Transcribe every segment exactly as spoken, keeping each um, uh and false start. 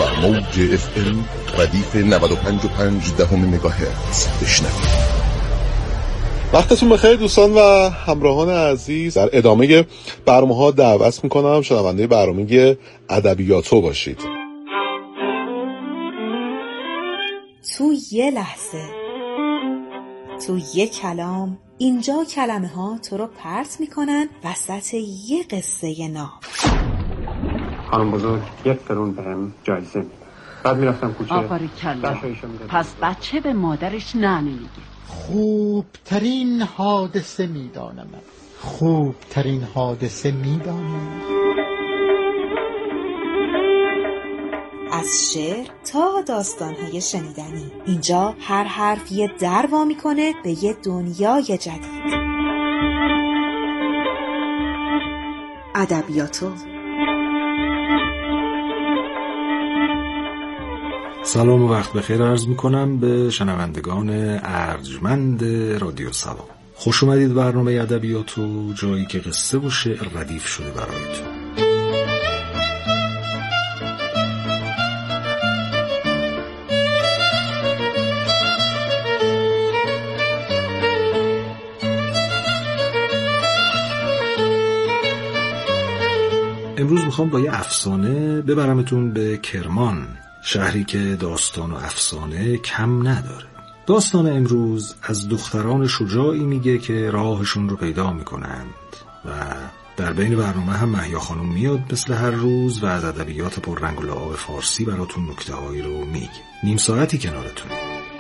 موج اف ام ردیف نود و پنج و پنج دهم مگاهرتز بشنوید. وقتتون بخیر دوستان و همراهان عزیز. در ادامه برنامه‌ها دعوت میکنم شنونده برنامه ادبیاتو باشید. تو یه لحظه، تو یه کلام، اینجا کلمه ها تو رو پرت میکنن وسط یه قصه ناب. خانم بزرگ یک قرون بهم جایزه میدن. بعد میرفتم کوچه. آفرین کلا. پس بچه به مادرش نه نمیگه. خوبترین حادثه میدانم. خوبترین حادثه میدانم. از شعر تا داستان‌های شنیدنی، اینجا هر حرف یه در وا میکنه به یه دنیای جدید. ادبیاتو. سلام و وقت بخیر عرض میکنم به شنوندگان ارجمند رادیو سلام. خوش اومدید برنامه ادبیاتو، جایی که قصه و شعر ردیف شده برایتون. امروز میخوام با یه افسانه ببرمتون به کرمان، شهری که داستان و افسانه کم نداره. داستان امروز از دختران شجاعی میگه که راهشون رو پیدا میکنند و در بین برنامه هم مهیا خانم میاد مثل هر روز و از ادبیات پررنگ و لعاب فارسی براتون نکته هایی رو میگه. نیم ساعتی کنارتونه.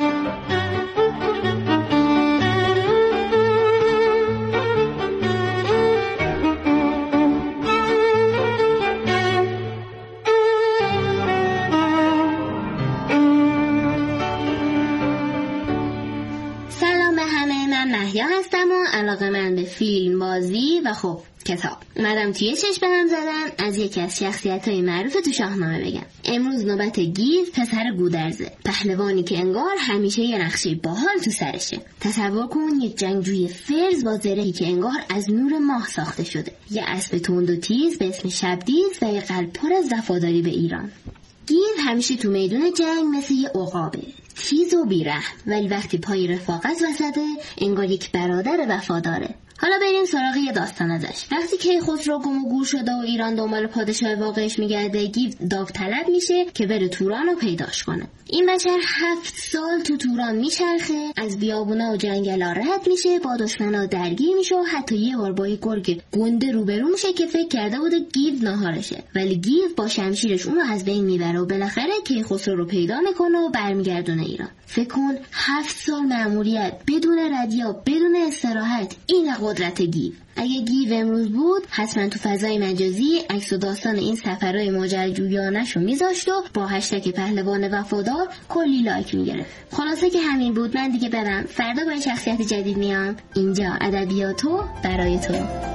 علاقه من به فیلم بازی و خب کتاب. اومدم توی چشم هم زدن از یکی از شخصیت‌های معروف تو شاهنامه بگم. امروز نوبت گیو، پسر گودرزه، پهلوانی که انگار همیشه یه نقشه باحال تو سرشه. تصور کن یک جنگجوی فرز با زرهی که انگار از نور ماه ساخته شده، یه اسب تند و تیز به اسم شبدیز و یه قلب پر از وفاداری به ایران. گیو همیشه تو میدون جنگ مثل یه عقابه، تیز و بیرحم، ولی وقتی پای رفاقت وسطه انگار یک برادر وفاداره. حالا بریم سراغ یه داستان ازش. وقتی که خسرو گم و گور شده و ایران دنبال پادشاه واقعش میگرده، گیو داوطلب میشه که بره توران رو پیداش کنه. این بشر هفت سال تو توران میچرخه، از بیابونا و جنگلا رد میشه، با دشمنا درگیر میشه و حتی یه بار با یه گرگ گنده روبرو میشه که فکر کرده بوده گیو ناهارشه، ولی گیو با شمشیرش اونو از بین میبره و بالاخره که خسرو رو پیدا میکنه و برمیگردونه ایران. فکر کن هفت سال مأموریت بدون ردیا، بدون استراحت. این قدرت گیو. اگه گیو امروز بود حتما تو فضای مجازی عکس و داستان این سفرهای ماجراجویانه‌شو میذاشت و با هشتگ پهلوان وفادار کلی لایک میگرفت. خلاصه که همین بود. من دیگه برم، فردا با شخصیت جدید میام. اینجا ادبیاتو برای تو.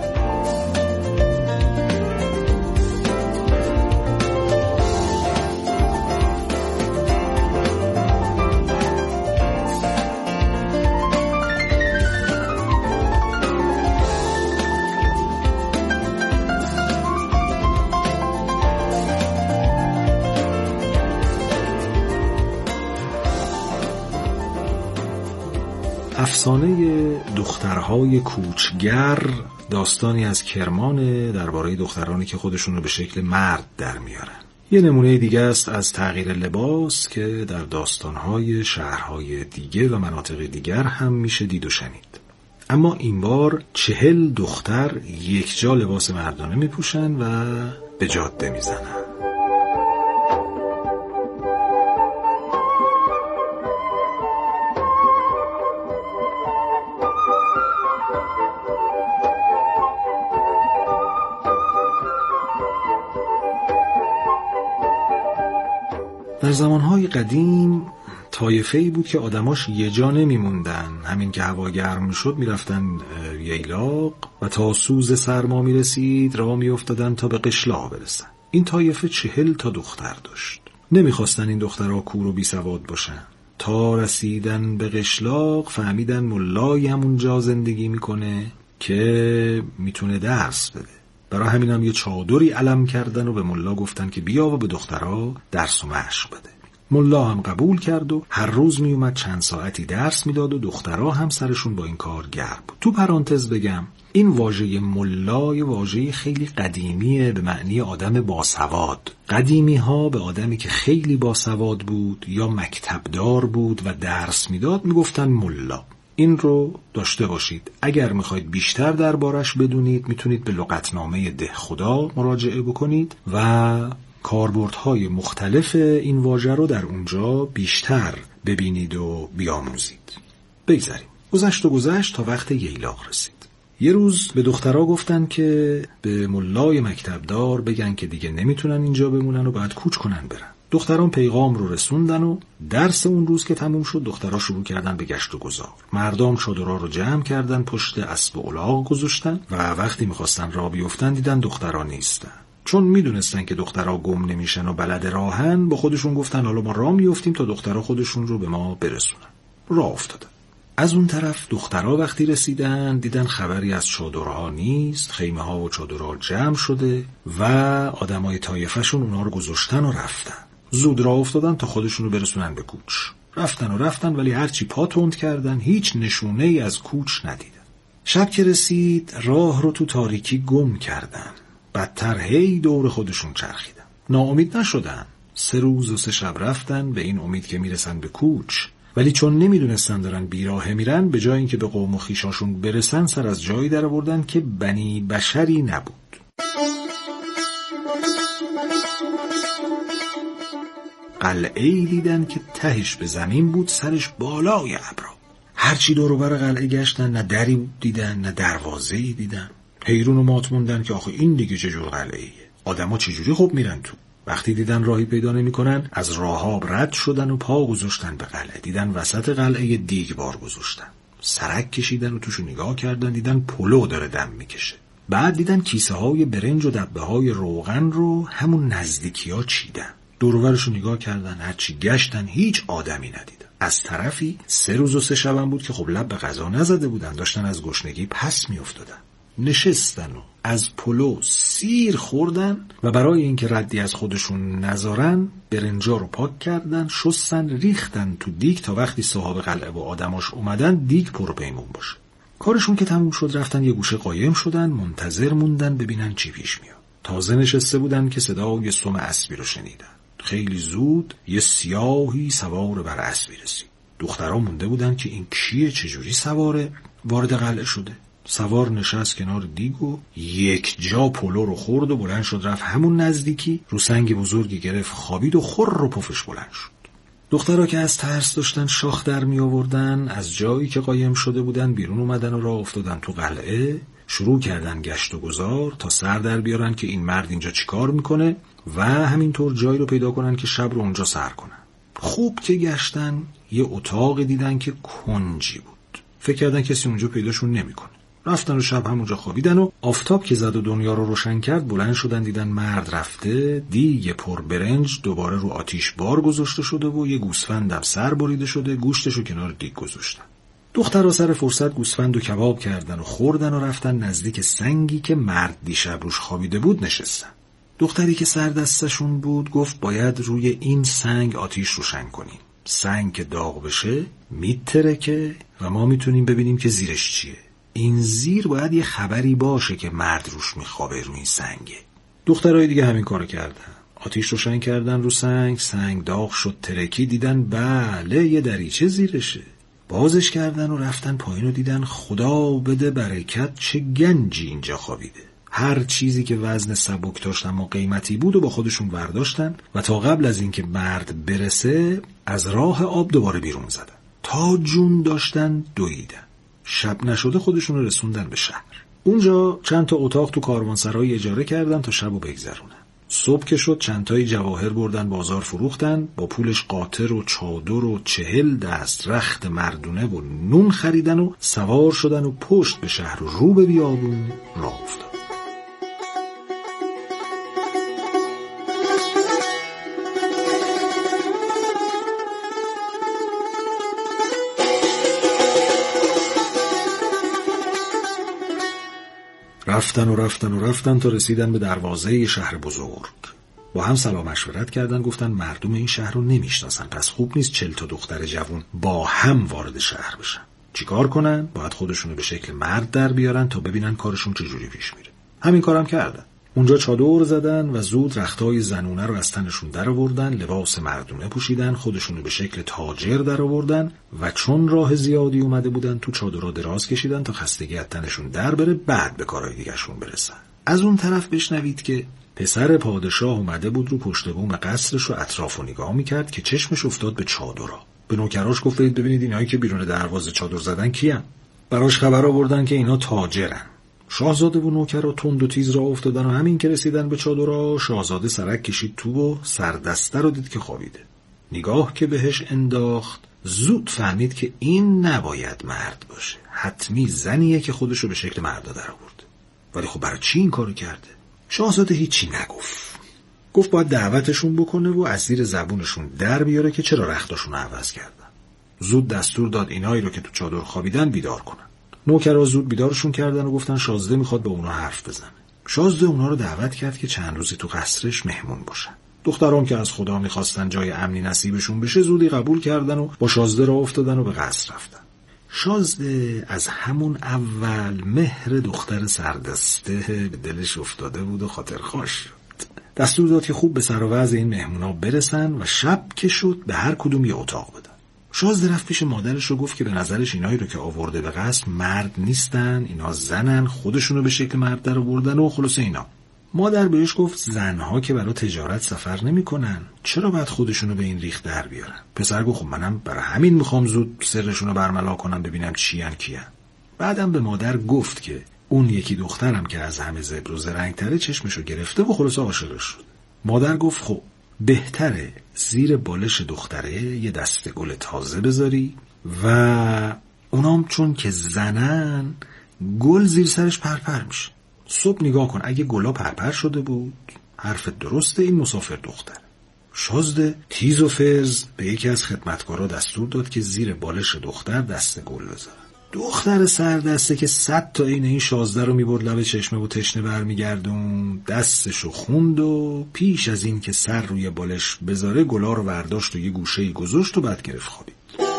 افسانه دخترهای کوچگر داستانی از کرمان درباره دخترانی که خودشون رو به شکل مرد در میارن. یه نمونه دیگه است از تغییر لباس که در داستانهای شهرهای دیگه و مناطق دیگر هم میشه دید و شنید. اما این بار چهل دختر یک جا لباس مردانه میپوشن و به جاده میزنن. در زمانهای قدیم طایفه‌ای بود که آدماش یه جا نمیموندن، همین که هوا گرم شد میرفتن ییلاق و تا سوز سرما میرسید راه میافتادن تا به قشلاق برسن. این طایفه چهل تا دختر داشت. نمیخواستن این دخترها کور و بی سواد باشن. تا رسیدن به قشلاق فهمیدن ملایی همونجا زندگی میکنه که میتونه درس بده. برای همین هم یه چادری علم کردن و به ملا گفتن که بیا و به دخترها درس و مشق بده. ملا هم قبول کرد و هر روز می اومد چند ساعتی درس میداد و دخترها هم سرشون با این کار گرم بود. تو پرانتز بگم این واژه ملا یه واژه خیلی قدیمیه به معنی آدم باسواد. قدیمی ها به آدمی که خیلی باسواد بود یا مکتبدار بود و درس میداد میگفتن ملا. این رو داشته باشید. اگر میخواید بیشتر دربارش بدونید میتونید به لغتنامه دهخدا مراجعه بکنید و کاربردهای مختلف این واژه رو در اونجا بیشتر ببینید و بیاموزید. بگذاریم. گذشت و گذشت تا وقت ییلاق رسید. یه روز به دخترها گفتن که به ملای مکتبدار بگن که دیگه نمیتونن اینجا بمونن و باید کوچ کنن برن. دختران پیغام رو رسوندن و درس اون روز که تموم شد دخترها شروع کردن به گشت و گذار. مردم چادرها رو جمع کردن پشت اسب و الاغ گذاشتن و وقتی میخواستن راه بیفتن دیدن دخترها نیستن. چون میدونستن که دخترها گم نمیشن و بلد راهن با خودشون گفتن حالا ما راه میافتیم تا دخترها خودشون رو به ما برسونن. راه افتادن. از اون طرف دخترها وقتی رسیدن دیدن خبری از چادرها نیست، خیمه ها و چادرها جمع شده و آدمای طایفه‌شون اونا رو گذاشتن و رفتن. زود راه افتادن تا خودشون رو برسونن به کوچ. رفتن و رفتن ولی هرچی پا تند کردن هیچ نشونه ای از کوچ ندیدن. شب که رسید راه رو تو تاریکی گم کردن. بدتر هی دور خودشون چرخیدن. ناامید نشدن. سه روز و سه شب رفتن به این امید که میرسن به کوچ. ولی چون نمیدونستن دارن بیراهه میرن به جای اینکه به قوم و خویشاشون برسن سر از جایی در آوردن که بنی بشری نبود. قلعه‌ای دیدن که تهش به زمین بود سرش بالای ابرا. هرچی دور و بر قلعه گشتن نه دری دیدن نه دروازه‌ای دیدن. حیرون و مات موندن که آخه این دیگه چه جور قلعه‌ایه؟ آدما چجوری خب میرن تو؟ وقتی دیدن راهی پیدا نمی‌کنن از راهاب رد شدن و پا گذاشتن به قلعه. دیدن وسط قلعه دیگ بار گذاشتن. سرک کشیدن و توشو نگاه کردن دیدن پلو داره دم میکشه. بعد دیدن کیسه های برنج و دبه های روغن رو همون نزدیکی‌ها چیدن. دور و برشو نگاه کردن هرچی گشتن هیچ آدمی ندیدن. از طرفی سه روز و سه شبم بود که خب لب به غذا نزده بودن، داشتن از گشنگی پس میافتادن. نشستن و از پلو سیر خوردن و برای اینکه ردی از خودشون نذارن برنجا رو پاک کردن، شستن، ریختن تو دیگ تا وقتی صاحب قلعه و آدماش اومدن دیگ پر پیمون باشه. کارشون که تموم شد رفتن یه گوشه قایم شدن منتظر موندن ببینن چی پیش میاد. تازه نشسته بودن که صدای سم اسبی رو شنیدن. خیلی زود یه سیاهی سوار بر اسبی رسید. دخترها مونده بودن که این کیه، چجوری سواره وارد قلعه شده. سوار نشست کنار دیگ و یک جا پلو رو خورد و بلند شد رفت همون نزدیکی رو سنگ بزرگی گرفت خوابید و خور رو پفش بلند شد. دخترها که از ترس داشتن شاخ در می آوردن از جایی که قایم شده بودن بیرون اومدن و راه افتادن تو قلعه. شروع کردن گشت و گذار تا سر در بیارن که این مرد اینجا چیکار میکنه و همینطور جایی رو پیدا کنن که شب رو اونجا سر کنن. خوب که گشتن یه اتاق دیدن که کنجی بود. فکر کردن کسی اونجا پیداشون نمیکنه. رفتن و شب همونجا خوابیدن و آفتاب که زد و دنیا رو روشن کرد بلند شدن دیدن مرد رفته، دیگ پر برنج دوباره رو آتیش بار گذاشته شده و یه گوسفندم سر بریده شده گوشتشو کنار دیگ گذاشتن. دخترها سر فرصت گوسفند و کباب کردن و خوردن و رفتن نزدیک سنگی که مرد دیشب روش خوابیده بود نشستن. دختری که سر دستشون بود گفت باید روی این سنگ آتیش روشن کنیم. سنگ که داغ بشه میترکه و ما میتونیم ببینیم که زیرش چیه. این زیر باید یه خبری باشه که مرد روش میخوابه روی این سنگه. دخترای دیگه همین کارو کردن. آتیش روشن کردن رو سنگ، سنگ داغ شد ترکی، دیدن بله یه دریچه زیرشه. بازش کردن و رفتن پایین و دیدن خدا بده برکت چه گنجی اینجا خوابیده. هر چیزی که وزن سبک داشت اما قیمتی بود و با خودشون برداشتن و تا قبل از اینکه مرد برسه از راه آب دوباره بیرون زدن. تا جون داشتن دویدن. شب نشده خودشون رو رسوندن به شهر. اونجا چند تا اتاق تو کاروانسرای اجاره کردن تا شبو بگذرونن. صبح که شد چند تای جواهر بردن بازار فروختن، با پولش قاطر و چادر و چهل دست رخت مردونه و نون خریدن و سوار شدن و پشت به شهر و رو به بیابون راه افتاد. رفتن و رفتن و رفتن تا رسیدن به دروازه شهر بزرگ. با هم سلام مشورت کردن، گفتن مردم این شهر رو نمیشناسن، پس خوب نیست چل تا دختر جوون با هم وارد شهر بشن. چیکار کنن؟ باید خودشونو به شکل مرد در بیارن تا ببینن کارشون چجوری پیش میره. همین کارم کردن. اونجا چادر زدن و زود رختای زنونه رو از تنشون در آوردن، لباس مردونه پوشیدن، خودشونو به شکل تاجر در آوردن و چون راه زیادی اومده بودن تو چادرها دراز کشیدن تا خستگی از تنشون در بره، بعد به کارهای دیگه‌شون برسن. از اون طرف بشنوید که پسر پادشاه اومده بود رو پشت بوم قصرش و اطرافو نگاه میکرد که چشمش افتاد به چادرها. به نوکراش گفت برید ببینید اینایی که بیرون دروازه چادر زدن کیان. براش خبر آوردن که اینا تاجرن. شاهزاده و نوکرا تند و تیز راه افتادن و همین که رسیدن به چادرها، شاهزاده سرک کشید تو و سردسته رو دید که خوابیده. نگاه که بهش انداخت، زود فهمید که این نباید مرد باشه، حتمی زنیه که خودشو به شکل مرد در آورد. ولی خب برای چی این کارو کرده؟ شاهزاده هیچی نگفت. گفت باید دعوتشون بکنه و از زیر زبونشون در بیاره که چرا رختاشون رو عوض کردن. زود دستور داد اینایی رو که تو چادر خوابیدن بیدار کنن. نوکرها زود بیدارشون کردن و گفتن شاهزاده میخواد با اونا حرف بزنه. شاهزاده اونا رو دعوت کرد که چند روزی تو قصرش مهمون باشن. دختران که از خدا میخواستن جای امنی نصیبشون بشه، زودی قبول کردن و با شاهزاده راه افتادن و به قصر رفتن. شاهزاده از همون اول مهر دختر سردسته به دلش افتاده بود و خاطرخواه شد. دستور داد که خوب به سر و وضع این مهمونا برسن و شب که شد به هر کدوم یه اتاق بدن. شاهزاده رفت پیش مادرش و گفت که به نظرش اینایی رو که آورده به قصر مرد نیستن، اینا زنن، خودشونو به شکل مرد در آوردن و خلاصه اینا. مادر بهش گفت زنها که برای تجارت سفر نمی‌کنن، چرا باید خودشونو به این ریخت در بیارن؟ پسر گفت خب منم برای همین میخوام زود سرشونو برملا کنم ببینم چیان کیان. بعدم به مادر گفت که اون یکی دخترم که از همه زبر و زرنگ‌تره چشمشو گرفته و خلاص عاشقش شد. مادر گفت خب بهتره زیر بالش دختره یه دسته گل تازه بذاری و اونام چون که زنن گل زیر سرش پرپر میشه. صبح نگاه کن اگه گلا پرپر شده بود حرفت درسته، این مسافر دختر. شاهزاده تیز و فرز به یکی از خدمتکارا دستور داد که زیر بالش دختر دسته گل بذاره. دختر سردسته که صد تا این این شاهزاده رو میبرد لب چشمه و تشنه برمیگردون، دستشو خوند و پیش از این که سر روی بالش بذاره گلا رو برداشت و یه گوشه‌ای گذاشت و بعد گرفت خوابید.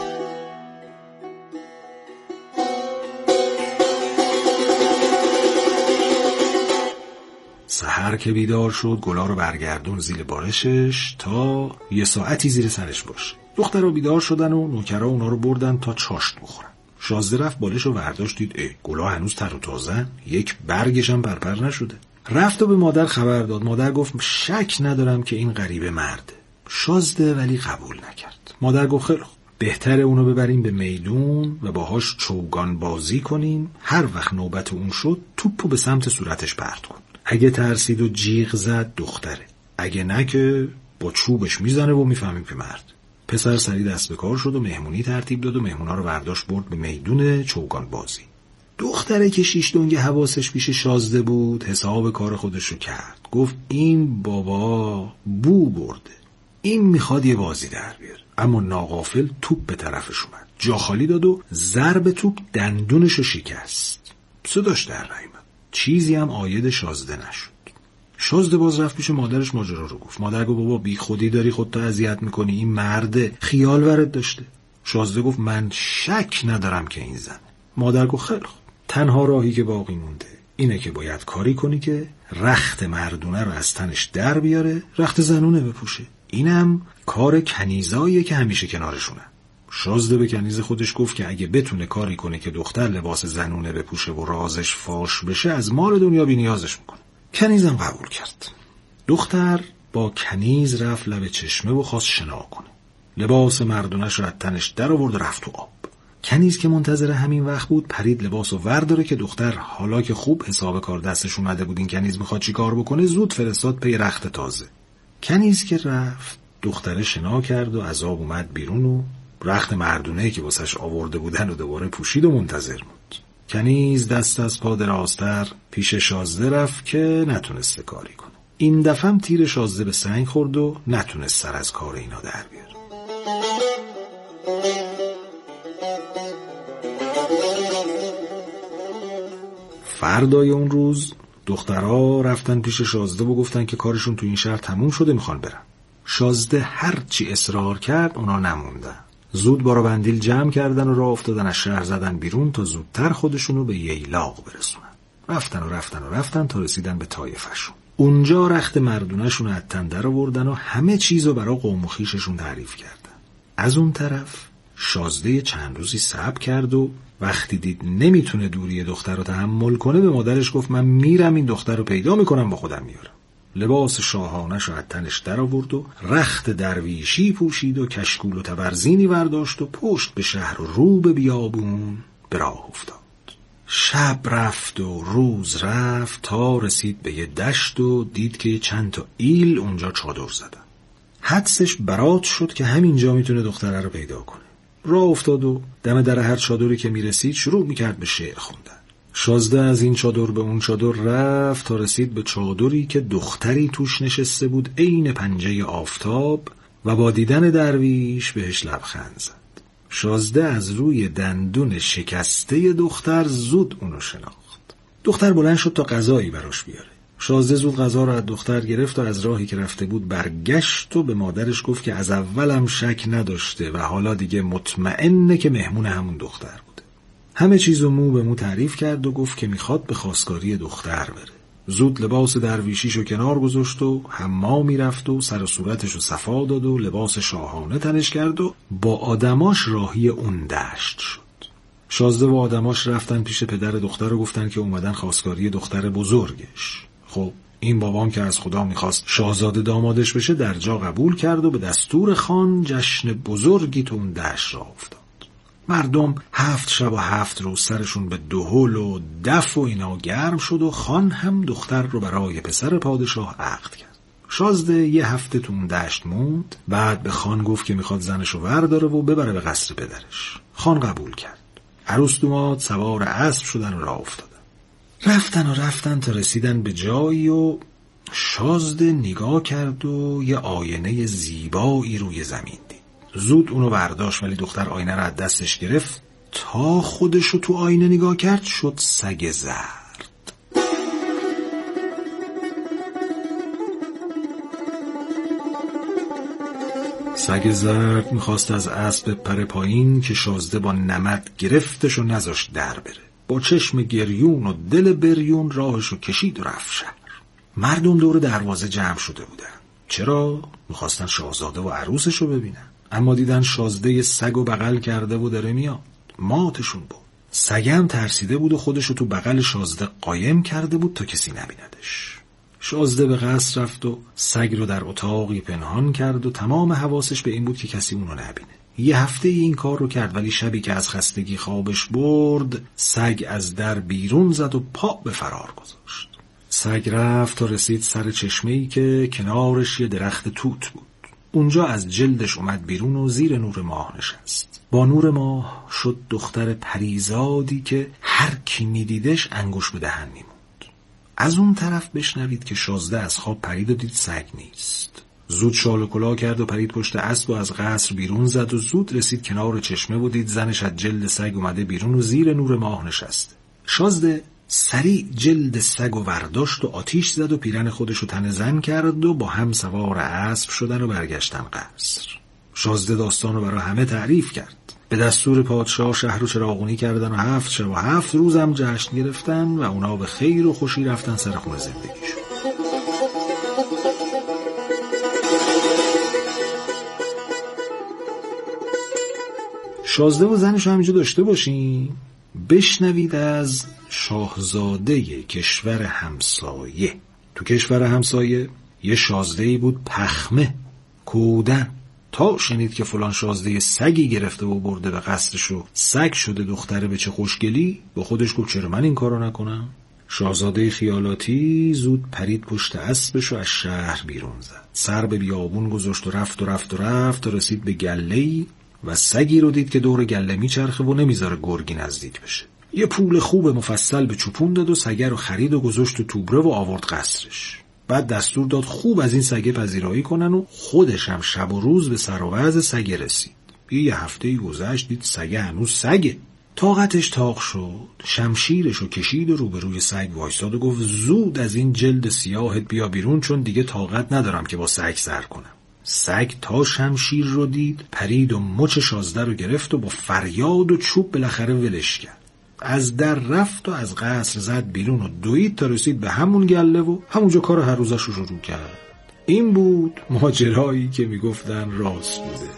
سحر که بیدار شد گلا رو برگردون زیر بالشش تا یه ساعتی زیر سرش باشه. دخترها بیدار شدن و نوکرها اونا رو بردن تا چاشت بخورن. شاهزاده رفت بالش رو برداشت، دید ای گلا هنوز تر و تازه، یک برگش هم پرپر نشده. رفت و به مادر خبر داد. مادر گفت شک ندارم که این غریبه مرده. شاهزاده ولی قبول نکرد. مادر گفت خیلی بهتره اونو ببریم به میدون و باهاش چوگان بازی کنیم، هر وقت نوبت اون شد توپو به سمت صورتش پرت کن. اگه ترسید و جیغ زد دختره، اگه نه که با چوبش میزنه و میفهمیم که مرد. پسر سری دست به کار شد و مهمونی ترتیب داد و مهمونا رو برداشت برد به میدون چوگان بازی. دختره که شیش دنگ حواسش پیش شاهزاده بود حساب کار خودش رو کرد. گفت این بابا بو برده، این میخواد یه بازی در بیاره. اما ناغافل توپ به طرفش اومد، جا خالی داد و ضرب توپ دندونش رو شکست. صداش در نیامد، چیزی هم عاید شاهزاده نشد. شاهزاده باز رفت پیش مادرش ماجرا رو گفت. مادر گفت بابا بی خودی داری خودتو اذیت میکنی، این مرده خیال ورد داشته. شاهزاده گفت من شک ندارم که این زنه. مادر گفت خیلی خوب، تنها راهی که باقی مونده اینه که باید کاری کنی که رخت مردونه رو از تنش در بیاره، رخت زنونه بپوشه. اینم کار کنیزاییه که همیشه کنارشونه. شاهزاده به کنیز خودش گفت که اگه بتونه کاری کنه که دختر لباس زنونه بپوشه و رازش فاش بشه از مال دنیا بی نیازش میکنه. کنیزم قبول کرد. دختر با کنیز رفت لب چشمه و خواست شنا کنه. لباس مردونش رو از تنش در آورد و رفت تو آب. کنیز که منتظر همین وقت بود پرید لباس و ورداره که دختر حالا که خوب حساب کار دستش اومده بود این کنیز میخواد چی کار بکنه، زود فرستاد پی رخت تازه. کنیز که رفت دختره شنا کرد و از آب اومد بیرون و رخت مردونه که واسش آورده بودن و دوباره پوشید و منتظر بود. کنیز دست از پا درازتر پیش شاهزاده رفت که نتونسته کاری کنه. این دفعه هم تیر شاهزاده به سنگ خورد و نتونست سر از کار اینا در بیاره. فردای اون روز دخترها رفتن پیش شازده و گفتن که کارشون تو این شهر تموم شده، میخوان برن. شازده هر چی اصرار کرد اونا نموندن. زود بارا بندیل جمع کردن و راه افتادن، از شهر زدن بیرون تا زودتر خودشونو به ییلاق برسونن. رفتن و رفتن و رفتن تا رسیدن به طایفشون. اونجا رخت مردونه‌شون از تن در آوردن و همه چیزو برای قوم و خویششون تعریف کردن. از اون طرف شازده چند روزی صبر کرد و وقتی دید نمیتونه دوری دختر رو تحمل کنه به مادرش گفت من میرم این دختر رو پیدا میکنم با خودم میارم. لباس شاهانش رو از تنش در آورد و رخت درویشی پوشید و کشکول و تبرزینی برداشت و پشت به شهر و رو به بیابون به راه افتاد. شب رفت و روز رفت تا رسید به یه دشت و دید که چند تا ایل اونجا چادر زدن. حدسش برات شد که همینجا میتونه دختره رو پیدا کنه. راه افتاد و دم در هر چادری که میرسید شروع میکرد به شعر خوندن. شازده از این چادر به اون چادر رفت تا رسید به چادری که دختری توش نشسته بود عین پنجه آفتاب و با دیدن درویش بهش لبخند زد. شازده از روی دندون شکسته دختر زود اونو شناخت. دختر بلند شد تا غذایی براش بیاره. شازده زود غذا رو از دختر گرفت و از راهی که رفته بود برگشت و به مادرش گفت که از اولم شک نداشته و حالا دیگه مطمئنه که مهمون همون دختر بوده. همه چیزو مو به مو تعریف کرد و گفت که میخواد به خواستگاری دختر بره. زود لباس درویشیشو کنار گذاشت و حمامی رفت و سر و صورتشو صفا داد و لباس شاهانه تنش کرد و با آدماش راهی اون دشت شد. شازده و آدماش رفتن پیش پدر دختر و گفتن که اومدن خواستگاری دختر بزرگش. خب این بابام که از خدا میخواست شاهزاده دامادش بشه در جا قبول کرد و به دستور خان جشن بزرگی تو اون دشت راه افتاد. مردم هفت شب و هفت روز سرشون به دهل و دف و اینا گرم شد و خان هم دختر رو برای پسر پادشاه عقد کرد. شازده یه هفته تو اون دشت موند، بعد به خان گفت که میخواد زنشو ورداره و ببره به قصر پدرش. خان قبول کرد. عروس دوماد سوار اسب شدن و راه افتادن. رفتن و رفتن تا رسیدن به جایی و شازده نگاه کرد و یه آینه زیبایی روی زمین دید. زود اونو برداشت ولی دختر آینه رو از دستش گرفت. تا خودشو تو آینه نگاه کرد شد سگ زرد. سگ زرد میخواست از اسب پر پایین که شازده با نمد گرفتش و نذاشت در بره. با چشم گریون و دل بریون راهشو کشید و رفت شهر. مردم دور دروازه جمع شده بودن. چرا؟ میخواستن شاهزاده و عروسشو ببینن. اما دیدن شازده سگو بغل کرده و داره میاد. ماتشون بود. سگم ترسیده بود و خودشو تو بغل شازده قایم کرده بود تا کسی نبیندش. شازده به قصر رفت و سگ رو در اتاقی پنهان کرد و تمام حواسش به این بود که کسی اونو نبینه. یه هفته این کار رو کرد ولی شبی که از خستگی خوابش برد سگ از در بیرون زد و پا به فرار گذاشت. سگ رفت تا رسید سر چشمه‌ای که کنارش یه درخت توت بود. اونجا از جلدش اومد بیرون و زیر نور ماه نشست. با نور ماه شد دختر پریزادی که هر کی میدیدش انگوش به دهن میموند. از اون طرف بشنوید که شازده از خواب پرید و دید سگ نیست. زود شال و کلاه کرد و پرید پشت اسب و از قصر بیرون زد و زود رسید کنار چشمه و دید زنش از جلد سگ اومده بیرون و زیر نور ماه نشسته. شازده سریع جلد سگ و ورداشت و آتیش زد و پیرن خودش رو تن زن کرد و با هم سوار اسب شدن و برگشتن قصر. شازده داستان رو برای همه تعریف کرد. به دستور پادشاه شهر رو چراغونی کردن و هفت شب و هفت روز هم جشن گرفتن و اونا به خیر و خوشی رفتن سر خونه زندگیشون. شازده و زنش همینجا داشته باشیم. بشنوید از شاهزاده کشور همسایه. تو کشور همسایه یه شازده‌ای بود پخمه کودن. تا شنید که فلان شازده سگی گرفته و برده به قصرش و سگ شده دختره به چه خوشگلی، با خودش گفت چرا من این کارو نکنم. شاهزاده خیالاتی زود پرید پشت اسبش و از شهر بیرون زد. سر به بیابون گذاشت و رفت و رفت و رفت تا رسید به گله‌ای و سگی رو دید که دور گله میچرخه و نمیذاره گرگی نزدیک بشه. یه پول خوب مفصل به چوپون داد و سگه رو خرید و گذاشت تو توبره و آورد قصرش. بعد دستور داد خوب از این سگه پذیرایی کنن و خودش هم شب و روز به سر و وضع سگه رسید. یه هفته گذشت دید سگه هنوز سگه. طاقتش طاق شد، شمشیرشو کشید و روبروی سگ وایستاد و گفت زود از این جلد سیاهت بیا بیرون، چون دیگه طاقت ندارم که با سگ سر کنم. سگ تا شمشیر رو دید پرید و مچ شازده رو گرفت و با فریاد و چوب بالاخره ولش کرد. از در رفت و از قصر زد بیرون و دوید تا رسید به همون گله و همونجا کار هر روزش رو شروع کرد. این بود ماجرایی که میگفتن راست بوده.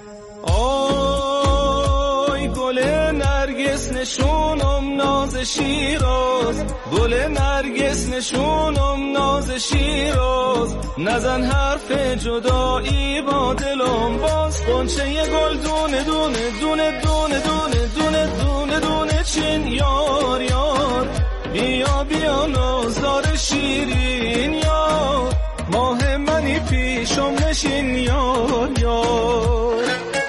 آی گل نرگس نشونم ناز شیراز، گل نرگس نشونم ناز شیراز، نزن حرف جدایی با دلم باز، قنچه یه گل دونه دونه دونه دونه دونه دونه دونه دونه چین یار یار، بیا بیا نازدار شیرین یار، ماه منی پیشم نشین یار یار.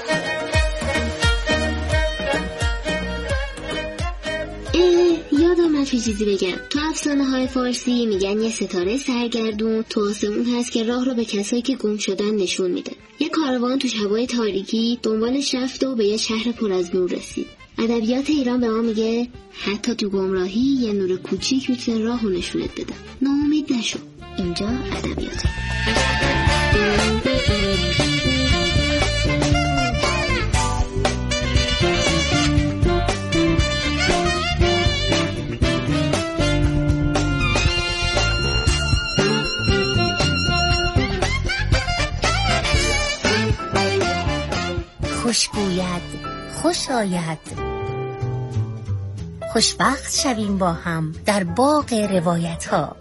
یادم من چه چیزی بگم. تو افسانه های فارسی میگن یه ستاره سرگردون تو آسمون هست که راه رو به کسایی که گم شدن نشون میده. یه کاروان تو شبای تاریکی دنبالش رفت و به یه شهر پر از نور رسید. ادبیات ایران به ما میگه حتی تو گمراهی یه نور کوچیک میتونه راه رو نشونت بده. ناامید نشو. اینجا ادبیات. خوش گوید خوش آید، خوشبخت شویم با هم در باغ روایت ها.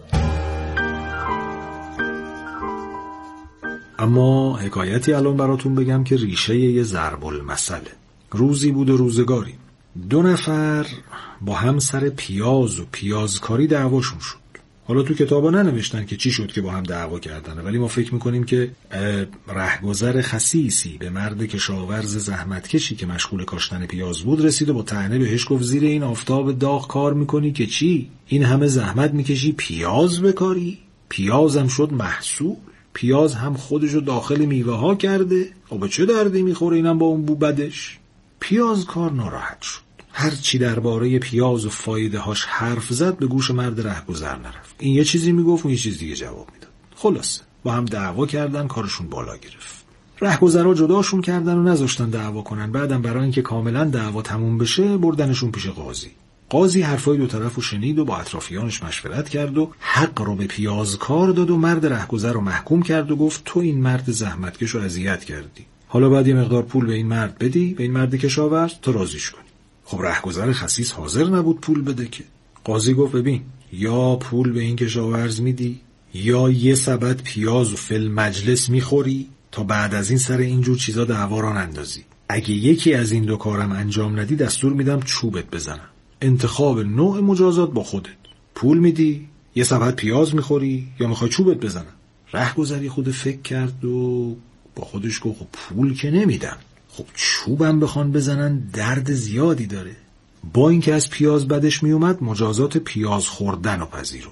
اما حکایتی الان براتون بگم که ریشه یه ضرب المثله. روزی بود و روزگاری دو نفر با هم سر پیاز و پیازکاری دعواشون شد. حالا تو کتابا ننوشتن که چی شد که با هم دعوا کردن، ولی ما فکر میکنیم که رهگذر خسیسی به مرد کشاورز زحمتکشی که مشغول کاشتن پیاز بود رسید و با طعنه بهش گفت زیر این آفتاب داغ کار میکنی که چی؟ این همه زحمت میکشی پیاز بکاری؟ پیازم شد محصول، پیاز هم خودشو داخل میوه ها کرده، و به چه دردی میخوره اینم با اون بو بدش؟ پیاز کار ناراحت شد. هر چی درباره پیاز و فایده هاش حرف زد به گوش مرد رهگذر نرفت. این یه چیزی میگفت و یه چیز دیگه جواب میداد. خلاصه با هم دعوا کردن، کارشون بالا گرفت. رهگذرها جداشون کردن و نذاشتن دعوا کنن. بعدم برای اینکه کاملا دعوا تموم بشه بردنشون پیش قاضی. قاضی حرفای دو طرفو شنید و با اطرافیانش مشورت کرد و حق رو به پیازکار داد و مرد رهگذر رو محکوم کرد و گفت تو این مرد زحمتکش رو اذیت کردی. حالا باید یه مقدار پول به این مرد بدی، به این مرد کشاورز، تا راضیش کنی. خب رهگذر خسیس حاضر نبود پول بده که. قاضی گفت ببین، یا پول به این کشاورز میدی یا یه سبد پیاز و فل مجلس میخوری تا بعد از این سر اینجور چیزا دعوا را نندازی. اگه یکی از این دو کارم انجام ندی دستور میدم چوبت بزنم. انتخاب نوع مجازات با خودت. پول میدی، یه سبد پیاز میخوری، یا میخوای چوبت بزنم. رهگذری خود فکر کرد و با خودش گفت خب پول که نمیدم، خب چوبم بخوان بزنن درد زیادی داره. با اینکه از پیاز بدش میومد مجازات پیاز خوردن و پذیرو.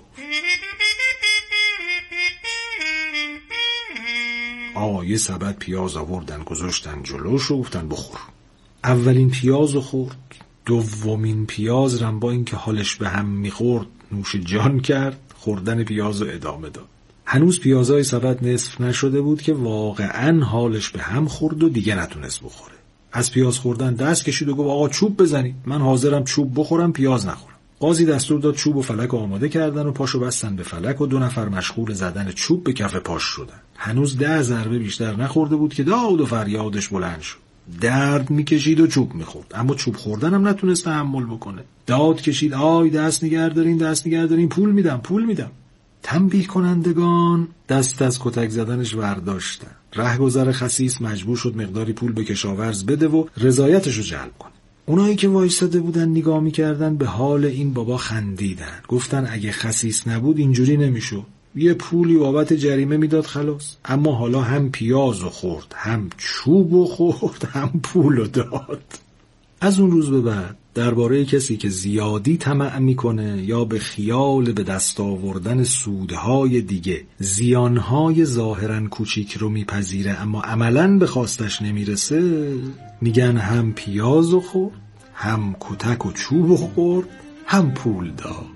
آقا یه سبد پیاز آوردن گذاشتن جلوش و گفتن بخور. اولین پیاز رو خورد، دومین پیاز رم با اینکه حالش به هم میخورد نوش جان کرد، خوردن پیاز رو ادامه داد. هنوز پیازای سبد نصف نشده بود که واقعا حالش به هم خورد و دیگه نتونست بخوره. از پیاز خوردن دست کشید و گفت آقا چوب بزنید، من حاضرم چوب بخورم پیاز نخورم. قاضی دستور داد چوب و فلک آماده کردن و پاشو بستن به فلک و دو نفر مشغول زدن چوب به کف پاش شدن. هنوز ده ضربه بیشتر نخورده بود که داد و فریادش بلند شد. درد میکشید و چوب میخورد، اما چوب خوردن هم نتونست تحمل بکنه. داد کشید آی دست نگه دارین دست نگه دارین، پول میدم پول میدم. تنبیه کنندگان دست از کتک زدنش برداشتن. رهگذر خسیس مجبور شد مقداری پول به کشاورز بده و رضایتش رو جلب کنه. اونایی که وایساده بودن نگاه میکردن به حال این بابا خندیدن. گفتن اگه خسیس نبود اینجوری نمیشد، یه پولی بابت جریمه میداد خلاص. اما حالا هم پیازو خورد، هم چوبو خورد، هم پولو داد. از اون روز به بعد درباره کسی که زیادی طمع میکنه یا به خیال به دست آوردن سودهای دیگه زیانهای ظاهرا کوچیک رو میپذیره اما عملاً به خواستش نمیرسه، میگن هم پیازو خورد، هم کتک و چوب خورد هم پول داد.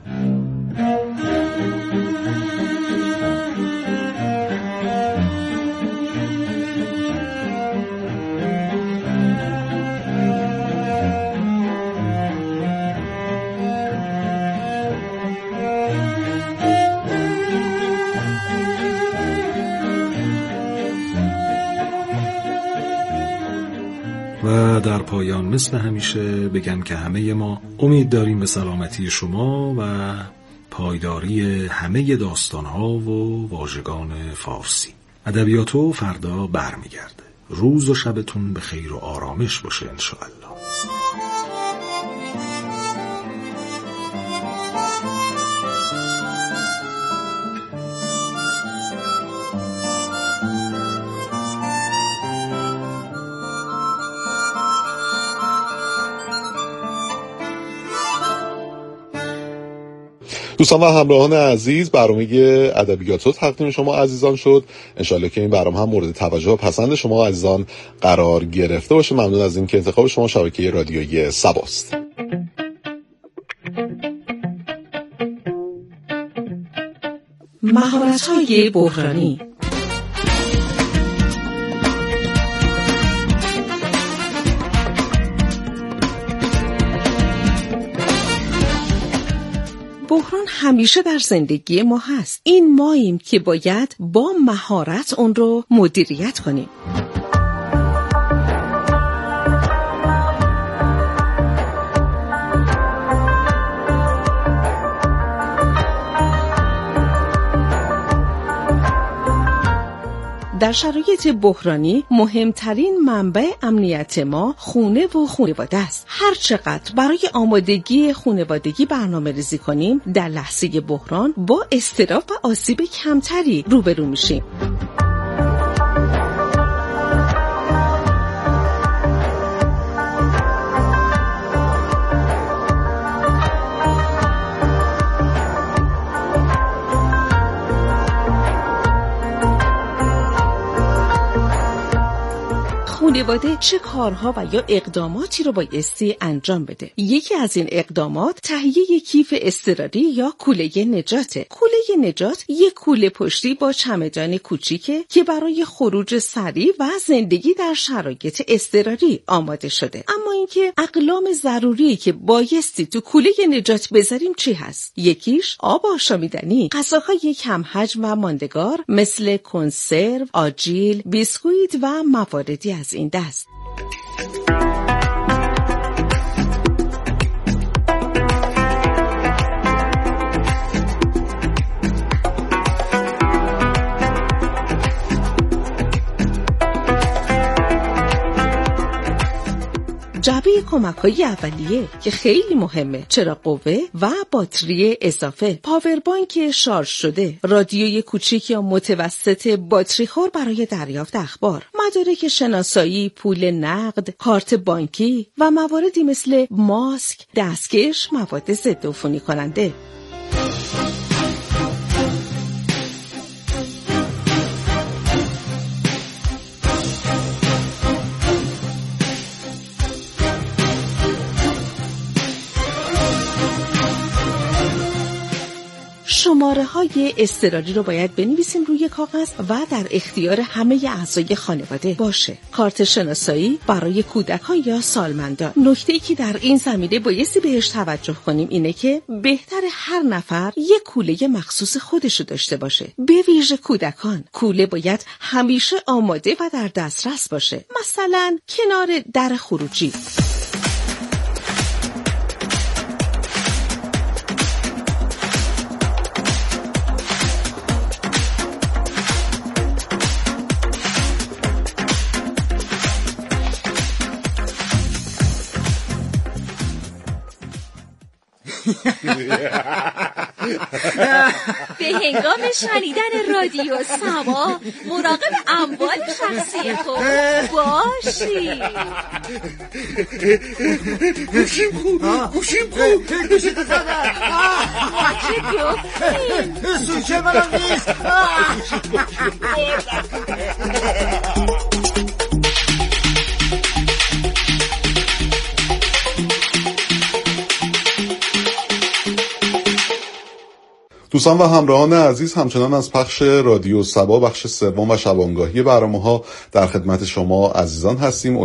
و در پایان مثل همیشه بگم که همه ما امید داریم به سلامتی شما و پایداری همه داستانها و واژگان فارسی. ادبیاتو فردا برمیگرده. روز و شبتون به خیر و آرامش باشه انشاءالله. دوستان و همراهان عزیز، برنامه ادبیاتو تقدیم شما عزیزان شد. انشالله که این برنامه هم مورد توجه و پسند شما عزیزان قرار گرفته باشه. ممنون از این که انتخاب شما شبکه رادیویی سباست. مهارت‌های بحرانی. بحران همیشه در زندگی ما هست. این ماییم که باید با مهارت اون رو مدیریت کنیم. در شرایط بحرانی مهمترین منبع امنیت ما خونه و خانواده است. هر چقدر برای آمادگی خانوادگی برنامه ریزی کنیم، در لحظه بحران با اضطراب و آسیب کمتری روبرو میشیم. خانواده چه کارها و یا اقداماتی رو بایستی انجام بده؟ یکی از این اقدامات تهیه کیف اضطراری یا کوله نجاته. کوله نجات یک کوله پشتی با چمدان کوچیکه که برای خروج سریع و زندگی در شرایط اضطراری آماده شده. اما اینکه اقلام ضروری که بایستی تو کوله نجات بذاریم چی هست؟ یکیش آب آشامیدنی، غذاهای کم حجم و ماندگار مثل کنسرو، آجیل، بیسکویت و مواردی از این دست. جعبه کمک‌های اولیه که خیلی مهمه، چراغ قوه و باتری اضافه، پاور بانک شارژ شده، رادیوی کوچیک یا متوسط باتری خور برای دریافت اخبار، مدارک شناسایی، پول نقد، کارت بانکی و مواردی مثل ماسک، دستکش، مواد ضد عفونی کننده. شماره های اضطراری رو باید بنویسیم روی کاغذ و در اختیار همه اعضای خانواده باشه. کارت شناسایی برای کودکان یا سالمندان. نکته‌ای که در این زمینه بایستی بهش توجه کنیم اینه که بهتر هر نفر یک کوله مخصوص خودشو داشته باشه. به ویژه کودکان، کوله باید همیشه آماده و در دسترس باشه. مثلا کنار در خروجی. به هنگام شنیدن رادیو سما مراقب اموال شخصی خود باشید. گوشیم خوب گوشیم خوب گوشی تو زدن چه گفتیم سوچه منم نیست. دوستان و همراهان عزیز، همچنان از پخش رادیو صبا بخش سوم و شبانگاهی برنامه‌ها در خدمت شما عزیزان هستیم.